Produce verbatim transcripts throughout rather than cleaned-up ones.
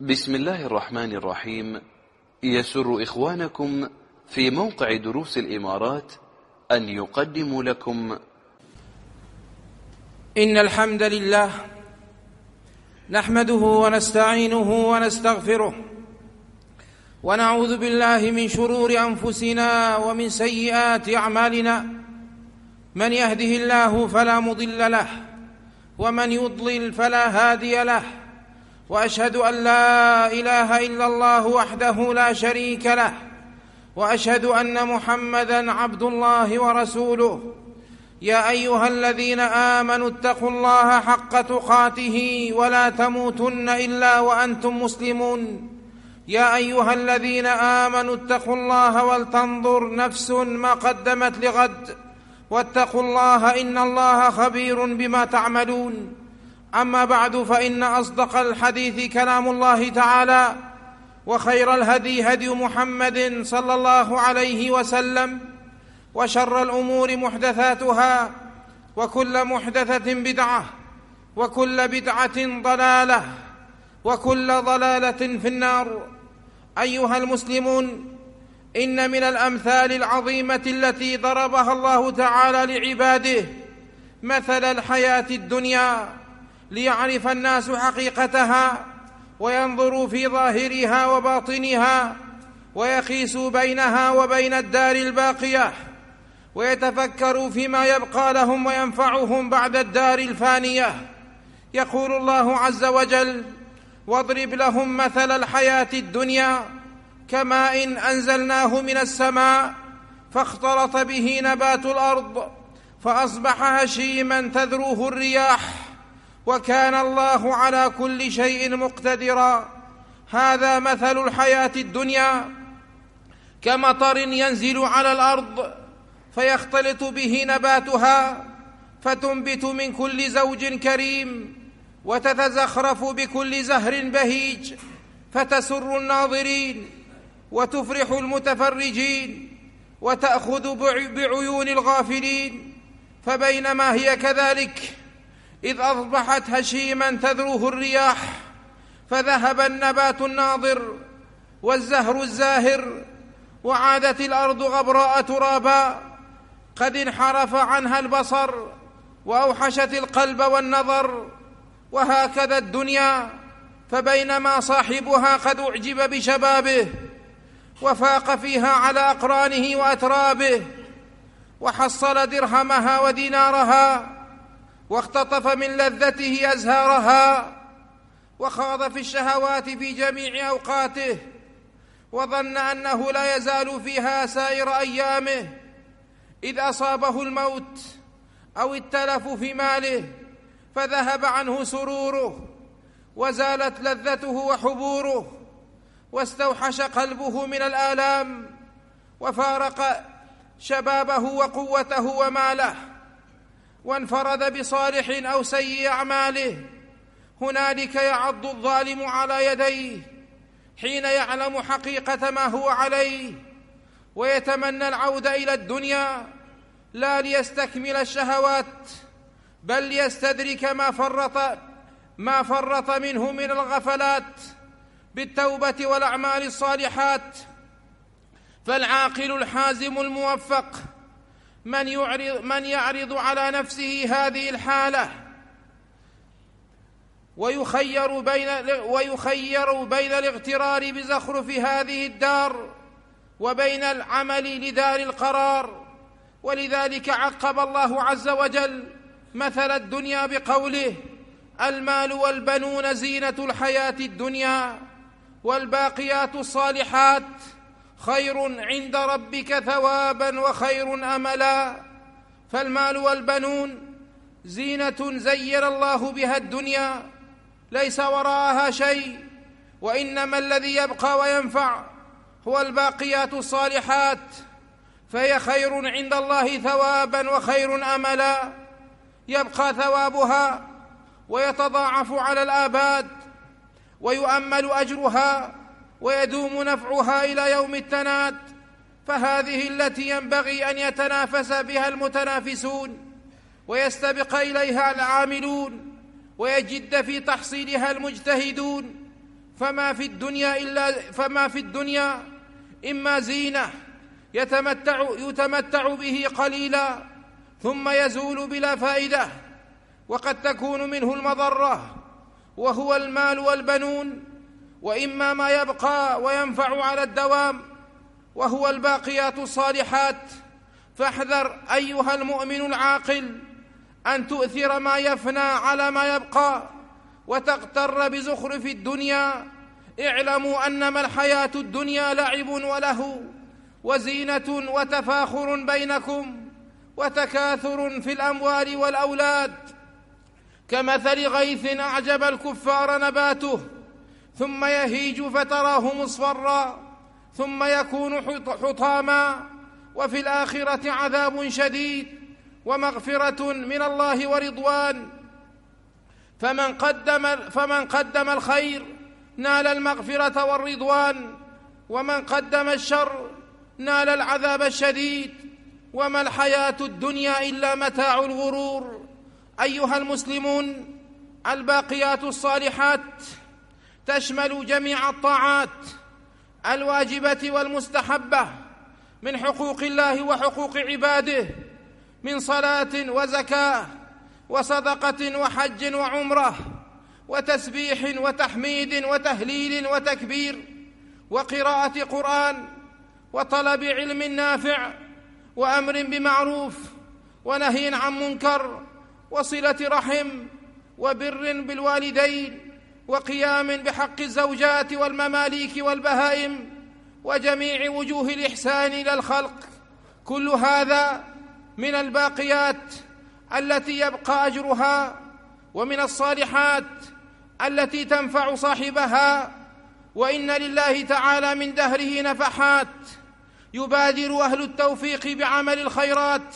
بسم الله الرحمن الرحيم. يسر إخوانكم في موقع دروس الإمارات أن يقدموا لكم إن الحمد لله نحمده ونستعينه ونستغفره ونعوذ بالله من شرور أنفسنا ومن سيئات أعمالنا. من يهده الله فلا مضل له ومن يضلل فلا هادي له، وأشهد أن لا إله إلا الله وحده لا شريك له، وأشهد أن محمدًا عبد الله ورسوله. يا أيها الذين آمنوا اتقوا الله حق تقاته ولا تموتن إلا وأنتم مسلمون. يا أيها الذين آمنوا اتقوا الله ولتنظر نفس ما قدمت لغد، واتقوا الله إن الله خبير بما تعملون. أما بعد، فإن أصدق الحديث كلام الله تعالى، وخير الهدي هدي محمد صلى الله عليه وسلم، وشر الأمور محدثاتها، وكل محدثة بدعة، وكل بدعة ضلالة، وكل ضلالة في النار. أيها المسلمون، إن من الأمثال العظيمة التي ضربها الله تعالى لعباده مثل الحياة الدنيا ليعرف الناس حقيقتها، وينظروا في ظاهرها وباطنها، ويقيسوا بينها وبين الدار الباقية، ويتفكروا فيما يبقى لهم وينفعهم بعد الدار الفانية. يقول الله عز وجل: واضرب لهم مثل الحياة الدنيا كماء أنزلناه من السماء فاختلط به نبات الأرض فأصبح هشيما تذروه الرياح وكان الله على كل شيء مقتدرا. هذا مثل الحياة الدنيا كمطر ينزل على الأرض فيختلط به نباتها فتنبت من كل زوج كريم، وتتزخرف بكل زهر بهيج، فتسر الناظرين وتفرح المتفرجين، وتأخذ بعيون الغافلين. فبينما هي كذلك إذ أصبحت هشيما تذروه الرياح، فذهب النبات الناضر والزهر الزاهر، وعادت الأرض غبراء ترابا قد انحرف عنها البصر وأوحشت القلب والنظر. وهكذا الدنيا، فبينما صاحبها قد أعجب بشبابه وفاق فيها على أقرانه وأترابه، وحصل درهمها ودينارها، واختطف من لذته أزهارها، وخاض في الشهوات في جميع أوقاته، وظن أنه لا يزال فيها سائر أيامه، إذ أصابه الموت أو التلف في ماله فذهب عنه سروره، وزالت لذته وحبوره، واستوحش قلبه من الآلام، وفارق شبابه وقوته وماله، وانفرد بصالح أو سيء أعماله. هنالك يعض الظالم على يديه حين يعلم حقيقة ما هو عليه، ويتمنى العودة إلى الدنيا لا ليستكمل الشهوات، بل ليستدرك ما فرط ما فرط منه من الغفلات بالتوبة والأعمال الصالحات. فالعاقل الحازم الموفق من يعرض, من يعرض على نفسه هذه الحالة ويخير بين, ويخير بين الاغترار بزخرف هذه الدار وبين العمل لدار القرار. ولذلك عقب الله عز وجل مثل الدنيا بقوله: المال والبنون زينة الحياة الدنيا والباقيات الصالحات خير عند ربك ثوابا وخير أملا. فالمال والبنون زينة زين الله بها الدنيا، ليس وراءها شيء، وإنما الذي يبقى وينفع هو الباقيات الصالحات، فهي خير عند الله ثوابا وخير أملا، يبقى ثوابها ويتضاعف على الآباد، ويؤمل أجرها ويدوم نفعها إلى يوم التناد. فهذه التي ينبغي أن يتنافس بها المتنافسون ويستبق إليها العاملون ويجد في تحصيلها المجتهدون، فما في الدنيا إلا فما في الدنيا إما زينة يتمتع, يتمتع به قليلا ثم يزول بلا فائدة، وقد تكون منه المضرة وهو المال والبنون، وإما ما يبقى وينفع على الدوام وهو الباقيات الصالحات. فاحذر أيها المؤمن العاقل أن تؤثر ما يفنى على ما يبقى وتغتر بزخرف الدنيا. اعلموا أنما الحياة الدنيا لعب ولهو وزينة وتفاخر بينكم وتكاثر في الأموال والأولاد، كمثل غيث أعجب الكفار نباته ثم يهيج فتراه مصفرا ثم يكون حطاما، وفي الآخرة عذاب شديد ومغفرة من الله ورضوان. فمن قدم, فمن قدم الخير نال المغفرة والرضوان، ومن قدم الشر نال العذاب الشديد. وما الحياة الدنيا إلا متاع الغرور. أيها المسلمون، الباقيات الصالحات تشمل جميع الطاعات الواجبة والمستحبة من حقوق الله وحقوق عباده، من صلاة وزكاة وصدقة وحج وعمرة وتسبيح وتحميد وتهليل وتكبير وقراءة قرآن وطلب علم نافع وأمر بمعروف ونهي عن منكر وصلة رحم وبر بالوالدين وقيام بحق الزوجات والمماليك والبهائم وجميع وجوه الإحسان إلى الخلق. كل هذا من الباقيات التي يبقى أجرها، ومن الصالحات التي تنفع صاحبها. وإن لله تعالى من دهره نفحات يبادر أهل التوفيق بعمل الخيرات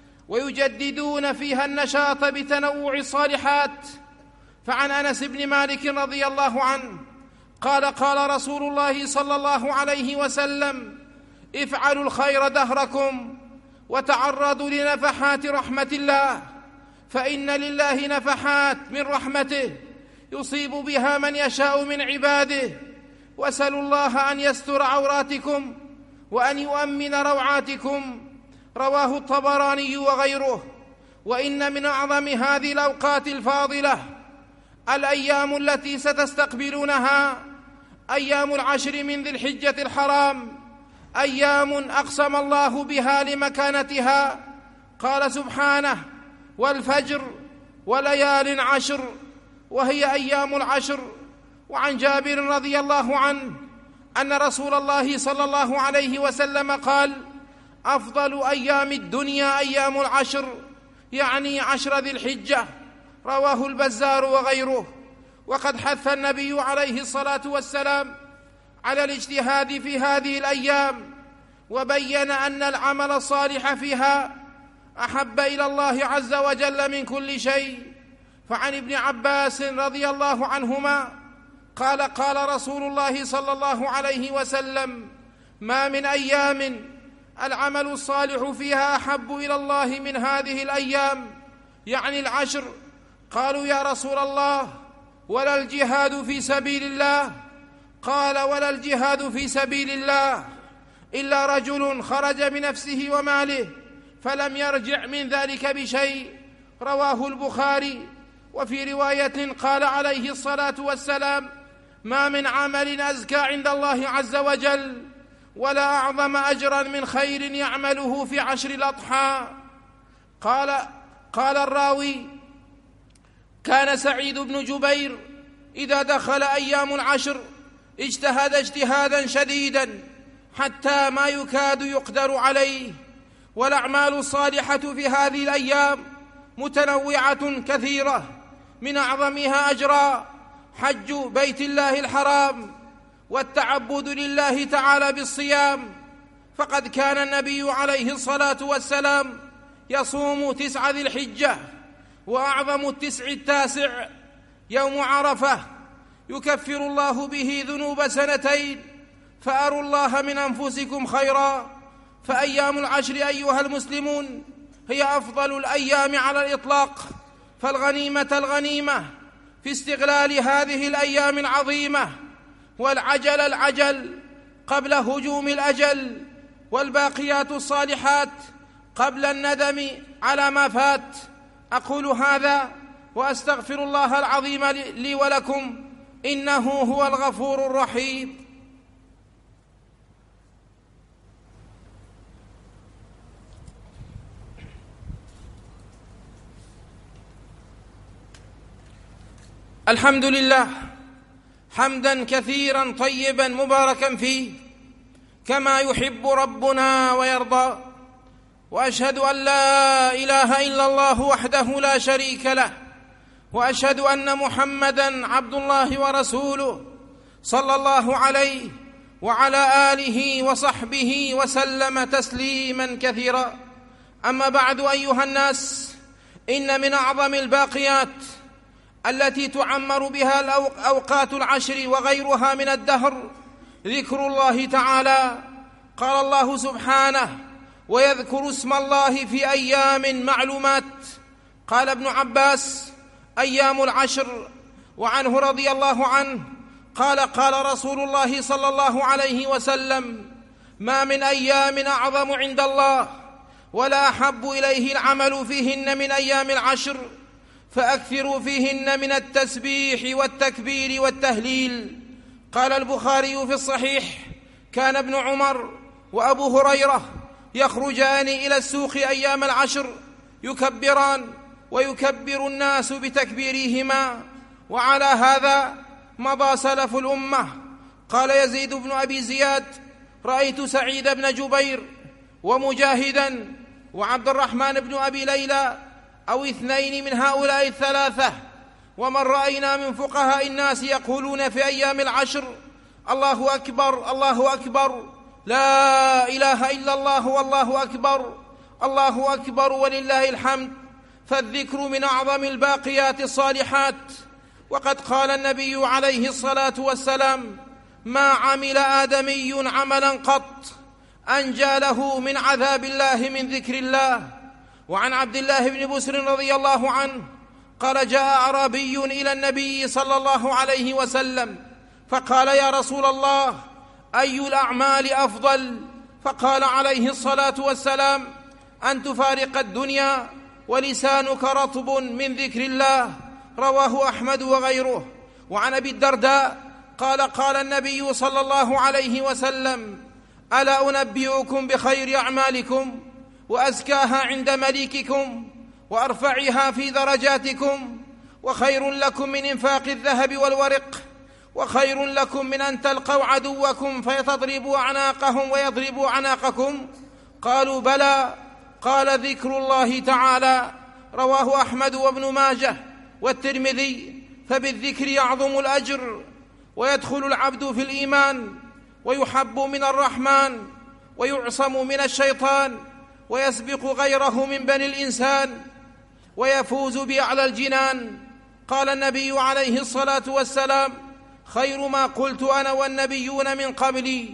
ويجددون فيها النشاط بتنوع الصالحات. فعن أنس بن مالك رضي الله عنه قال قال رسول الله صلى الله عليه وسلم: افعلوا الخير دهركم وتعرضوا لنفحات رحمة الله، فإن لله نفحات من رحمته يصيب بها من يشاء من عباده، واسألوا الله أن يستر عوراتكم وأن يؤمن روعاتكم. رواه الطبراني وغيره. وإن من أعظم هذه الأوقات الفاضلة الأيام التي ستستقبلونها أيام العشر من ذي الحجة الحرام، أيام أقسم الله بها لمكانتها. قال سبحانه: والفجر وليال عشر، وهي أيام العشر. وعن جابر رضي الله عنه أن رسول الله صلى الله عليه وسلم قال: أفضل أيام الدنيا أيام العشر، يعني عشر ذي الحجة. رواه البزار وغيره. وقد حث النبي عليه الصلاة والسلام على الاجتهاد في هذه الأيام، وبين أن العمل الصالح فيها أحب إلى الله عز وجل من كل شيء. فعن ابن عباس رضي الله عنهما قال قال رسول الله صلى الله عليه وسلم: ما من أيام العمل الصالح فيها أحب إلى الله من هذه الأيام، يعني العشر. قالوا: يا رسول الله، ولا الجهاد في سبيل الله؟ قال: ولا الجهاد في سبيل الله إلا رجل خرج بنفسه وماله فلم يرجع من ذلك بشيء. رواه البخاري. وفي رواية قال عليه الصلاة والسلام: ما من عمل أزكى عند الله عز وجل ولا أعظم أجرا من خير يعمله في عشر الأضحى. قال, قال الراوي: كان سعيد بن جبير إذا دخل أيام العشر اجتهد اجتهادا شديدا حتى ما يكاد يقدر عليه. والأعمال الصالحة في هذه الأيام متنوعة كثيرة، من أعظمها أجرا حج بيت الله الحرام والتعبد لله تعالى بالصيام. فقد كان النبي عليه الصلاة والسلام يصوم تسع ذي الحجة، وأعظم التسع التاسع يوم عرفة يكفر الله به ذنوب سنتين. فأروا الله من أنفسكم خيرا. فأيام العشر أيها المسلمون هي أفضل الأيام على الإطلاق، فالغنيمة الغنيمة في استغلال هذه الأيام العظيمة والعجل العجل قبل هجوم الأجل، والباقيات الصالحات قبل الندم على ما فات. أقول هذا وأستغفر الله العظيم لي ولكم، إنه هو الغفور الرحيم. الحمد لله حمدا كثيرا طيبا مباركا فيه كما يحب ربنا ويرضى، وأشهد أن لا إله إلا الله وحده لا شريك له، وأشهد أن محمدًا عبد الله ورسوله صلى الله عليه وعلى آله وصحبه وسلم تسليمًا كثيرا. أما بعد، أيها الناس، إن من أعظم الباقيات التي تعمر بها الأوقات العشر وغيرها من الدهر ذكر الله تعالى. قال الله سبحانه: ويذكر اسم الله في أيام معلومات. قال ابن عباس: أيام العشر. وعنه رضي الله عنه قال: قال رسول الله صلى الله عليه وسلم: ما من أيام أعظم عند الله ولا أحب إليه العمل فيهن من أيام العشر، فأكثروا فيهن من التسبيح والتكبير والتهليل. قال البخاري في الصحيح: كان ابن عمر وأبو هريرة يخرجان إلى السوق أيام العشر يكبران ويكبر الناس بتكبيرهما، وعلى هذا مضى سلف الأمة. قال يزيد بن أبي زياد: رأيت سعيد بن جبير ومجاهدا وعبد الرحمن بن أبي ليلى أو اثنين من هؤلاء الثلاثة ومن رأينا من فقهاء الناس يقولون في أيام العشر: الله أكبر، الله أكبر، لا إله إلا الله، والله أكبر، الله أكبر ولله الحمد. فالذكر من أعظم الباقيات الصالحات. وقد قال النبي عليه الصلاة والسلام: ما عمل آدمي عملا قط أنجى له من عذاب الله من ذكر الله. وعن عبد الله بن بسر رضي الله عنه قال: جاء أعرابي إلى النبي صلى الله عليه وسلم فقال: يا رسول الله، أي الأعمال أفضل؟ فقال عليه الصلاة والسلام: أن تفارق الدنيا ولسانك رطب من ذكر الله. رواه أحمد وغيره. وعن أبي الدرداء قال: قال النبي صلى الله عليه وسلم: ألا أنبئكم بخير أعمالكم وأزكاها عند مليككم وأرفعها في درجاتكم، وخير لكم من إنفاق الذهب والورق، وخير لكم من أن تلقوا عدوكم فيتضربوا أعناقهم ويضربوا أعناقكم؟ قالوا: بلى. قال: ذكر الله تعالى. رواه أحمد وابن ماجه والترمذي. فبالذكر يعظم الأجر ويدخل العبد في الإيمان ويحب من الرحمن ويعصم من الشيطان ويسبق غيره من بني الإنسان ويفوز بأعلى الجنان. قال النبي عليه الصلاة والسلام: خير ما قلت أنا والنبيون من قبلي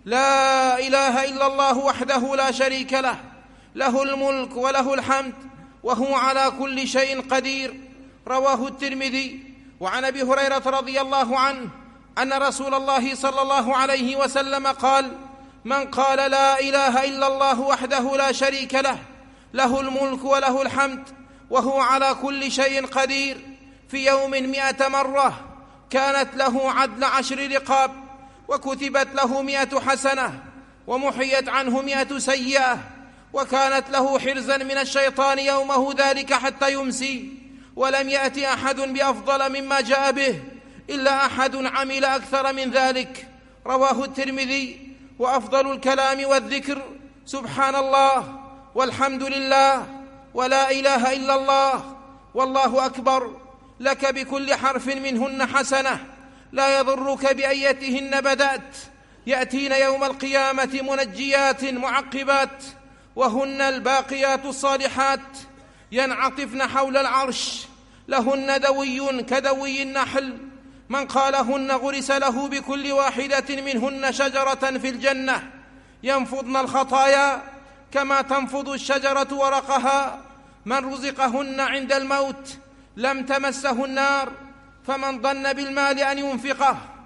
لا إله إلا الله وحده لا شريك له، له الملك وله الحمد وهو على كل شيء قدير. رواه الترمذي. وعن أبي هريرة رضي الله عنه أن رسول الله صلى الله عليه وسلم قال: من قال لا إله إلا الله وحده لا شريك له، له الملك وله الحمد وهو على كل شيء قدير، في يوم مئة مرة، كانت له عدل عشر رقاب، وكتبت له مئة حسنة، ومحيت عنه مئة سيئة، وكانت له حرزا من الشيطان يومه ذلك حتى يمسي. ولم يأت أحد بأفضل مما جاء به إلا أحد عمل أكثر من ذلك. رواه الترمذي. وأفضل الكلام والذكر سبحان الله والحمد لله ولا إله إلا الله والله أكبر، لك بكل حرف منهن حسنة، لا يضرك بأيتهن بدأت. يأتين يوم القيامة منجيات معقبات، وهن الباقيات الصالحات، ينعطفن حول العرش، لهن دوي كدوي النحل، من قالهن غرس له بكل واحدة منهن شجرة في الجنة، ينفضن الخطايا كما تنفض الشجرة ورقها. من رزقهن عند الموت لم تمسه النار، فمن ظن بالمال أن ينفقه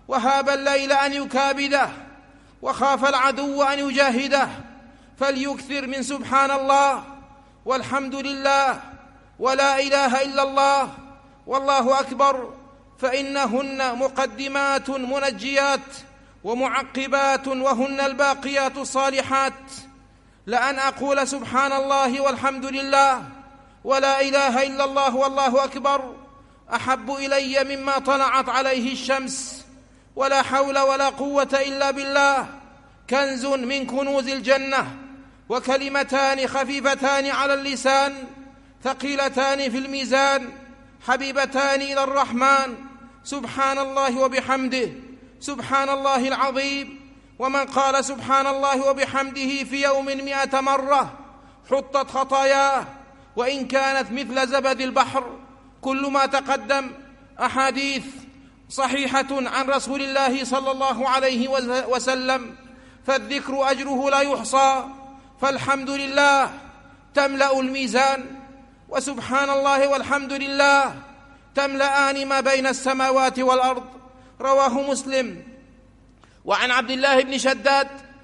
وهاب الليل أن يكابده، وخاف العدو أن يجاهده، فليكثر من سبحان الله والحمد لله ولا إله إلا الله والله أكبر، فإنهن مقدمات منجيات ومعقبات، وهن الباقيات الصالحات. لأن أقول سبحان الله والحمد لله ولا إله إلا الله والله أكبر أحب إلي مما طلعت عليه الشمس، ولا حول ولا قوة إلا بالله كنز من كنوز الجنة، وكلمتان خفيفتان على اللسان ثقيلتان في الميزان، حبيبتان إلى الرحمن، سبحان الله وبحمده سبحان الله العظيم. ومن قال سبحان الله وبحمده في يوم مئة مرة حطت خطاياه وإن كانت مثل زبد البحر. كل ما تقدم أحاديث صحيحة عن رسول الله صلى الله عليه وسلم، فالذكر أجره لا يحصى، فالحمد لله تملأ الميزان، وسبحان الله والحمد لله تملأان ما بين السماوات والأرض. رواه مسلم. وعن عبد الله بن شداد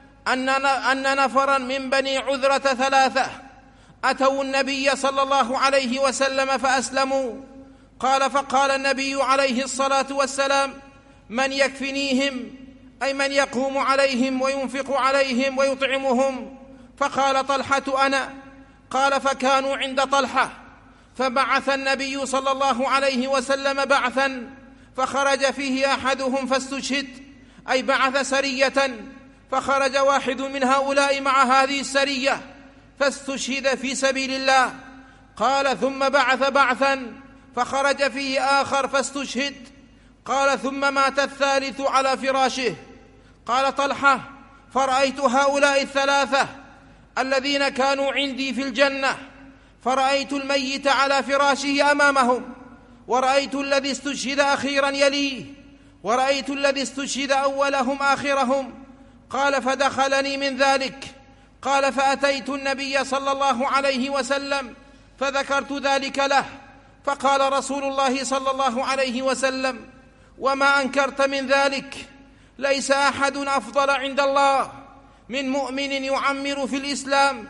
أن نفرا من بني عذرة ثلاثة أتوا النبي صلى الله عليه وسلم فأسلموا. قال فقال النبي عليه الصلاة والسلام: من يكفنيهم؟ أي من يقوم عليهم وينفق عليهم ويطعمهم؟ فقال طلحة: أنا. قال فكانوا عند طلحة، فبعث النبي صلى الله عليه وسلم بعثا، فخرج فيه أحدهم فاستشهد، أي بعث سرية، فخرج واحد من هؤلاء مع هذه السرية فاستشهد في سبيل الله. قال ثم بعث بعثا فخرج فيه آخر فاستشهد. قال ثم مات الثالث على فراشه. قال طلحة: فرأيت هؤلاء الثلاثة الذين كانوا عندي في الجنة، فرأيت الميت على فراشه أمامهم، ورأيت الذي استشهد أخيرا يليه، ورأيت الذي استشهد أولهم آخرهم. قال فدخلني من ذلك. قال فأتيت النبي صلى الله عليه وسلم فذكرت ذلك له، فقال رسول الله صلى الله عليه وسلم: وما أنكرت من ذلك؟ ليس أحد أفضل عند الله من مؤمن يعمر في الإسلام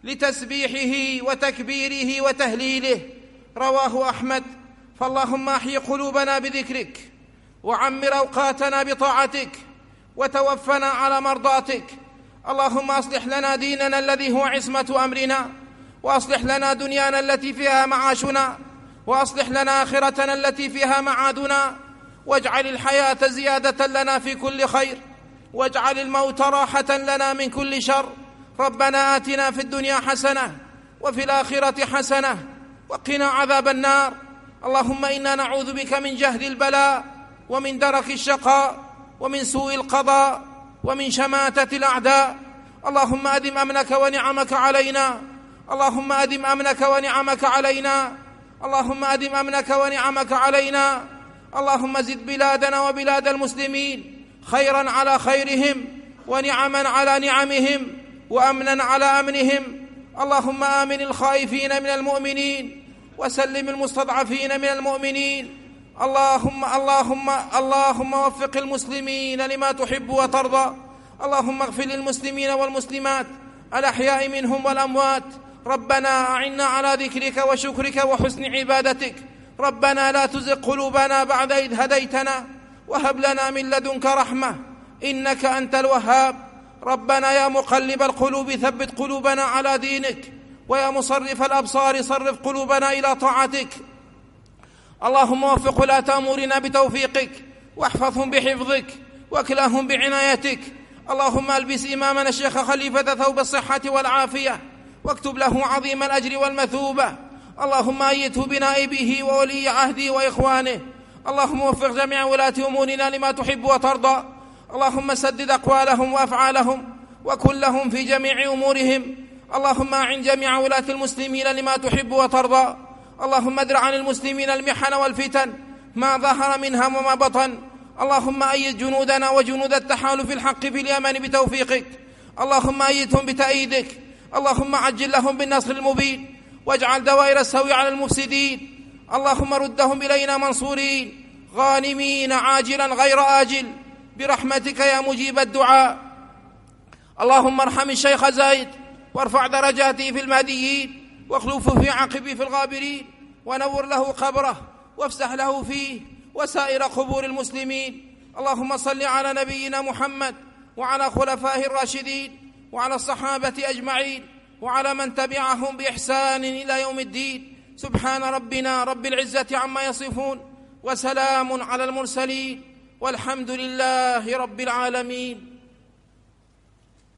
لتسبيحه وتكبيره وتهليله. رواه أحمد. فاللهم أحي قلوبنا بذكرك، وعمر أوقاتنا بطاعتك، وتوفنا على مرضاتك. اللهم أصلح لنا ديننا الذي هو عصمة أمرنا، وأصلح لنا دنيانا التي فيها معاشنا، وأصلح لنا آخرتنا التي فيها معادنا، واجعل الحياة زيادة لنا في كل خير، واجعل الموت راحة لنا من كل شر. ربنا آتنا في الدنيا حسنة وفي الآخرة حسنة وقنا عذاب النار. اللهم إنا نعوذ بك من جهد البلاء، ومن درك الشقاء، ومن سوء القضاء، ومن شماتة الأعداء. اللهم أدم أمنك ونعمك علينا، اللهم أدم أمنك ونعمك علينا، اللهم أدم أمنك ونعمك علينا. اللهم زد بلادنا وبلاد المسلمين خيرا على خيرهم، ونعما على نعمهم، وأمنا على أمنهم. اللهم آمن الخائفين من المؤمنين، وسلم المستضعفين من المؤمنين. اللهم اللهم اللهم وفق المسلمين لما تحب وترضى. اللهم اغفر للمسلمين والمسلمات الأحياء منهم والأموات. ربنا أعنا على ذكرك وشكرك وحسن عبادتك. ربنا لا تزغ قلوبنا بعد إذ هديتنا، وهب لنا من لدنك رحمة إنك أنت الوهاب. ربنا يا مقلب القلوب ثبت قلوبنا على دينك، ويا مصرف الأبصار صرف قلوبنا إلى طاعتك. اللهم وفق ولاة أمورنا بتوفيقك، واحفظهم بحفظك، واكلهم بعنايتك. اللهم ألبس إمامنا الشيخ خليفة ثوب الصحة والعافية، واكتب له عظيم الأجر والمثوبة. اللهم أيده بنائبه وولي عهده وإخوانه. اللهم وفق جميع ولاة أمورنا لما تحب وترضى. اللهم سدد أقوالهم وأفعالهم، وكن لهم في جميع أمورهم. اللهم أعن جميع ولاة المسلمين لما تحب وترضى. اللهم ادرع عن المسلمين المحن والفتن ما ظهر منها وما بطن. اللهم أيد جنودنا وجنود التحالف الحق في اليمن بتوفيقك. اللهم أيدهم بتأييدك. اللهم عجل لهم بالنصر المبين، واجعل دوائر السوء على المفسدين. اللهم ردهم إلينا منصورين غانمين عاجلا غير آجل برحمتك يا مجيب الدعاء. اللهم ارحم الشيخ زايد وارفع درجاته في المهديين واخلفه في عقبه في الغابرين ونور له قبره وافسح له فيه وسائر قبور المسلمين. اللهم صل على نبينا محمد وعلى خلفائه الراشدين وعلى الصحابة أجمعين وعلى من تبعهم بإحسان إلى يوم الدين. سبحان ربنا رب العزة عما يصفون وسلام على المرسلين والحمد لله رب العالمين.